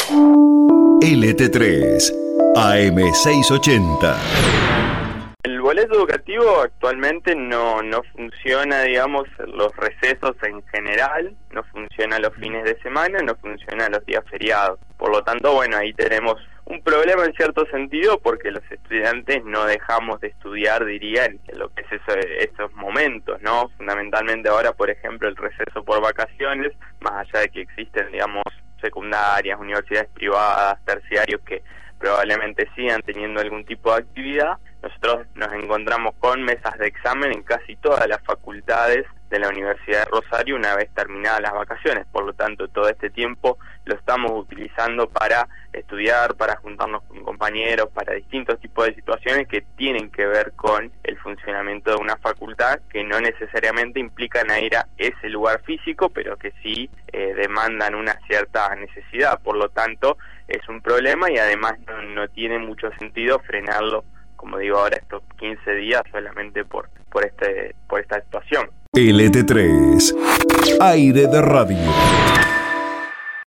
LT3 AM680. El boleto educativo actualmente no funciona, digamos, los recesos en general, no funciona los fines de semana, no funciona los días feriados. Por lo tanto, bueno, ahí tenemos un problema en cierto sentido porque los estudiantes no dejamos de estudiar, diría, en lo que es esos momentos, ¿no? Fundamentalmente ahora, por ejemplo, el receso por vacaciones, más allá de que existen, digamos, secundarias, universidades privadas, terciarios que probablemente sigan teniendo algún tipo de actividad, nosotros nos encontramos con mesas de examen en casi todas las facultades de la Universidad de Rosario una vez terminadas las vacaciones. Por lo tanto, todo este tiempo lo estamos utilizando para estudiar, para juntarnos con compañeros, para distintos tipos de situaciones que tienen que ver con el funcionamiento de una facultad, que no necesariamente implican ir a ese lugar físico, pero que sí demandan una cierta necesidad. Por lo tanto, es un problema y además no tiene mucho sentido frenarlo, como digo ahora, estos 15 días solamente por esta situación. LT3, aire de radio.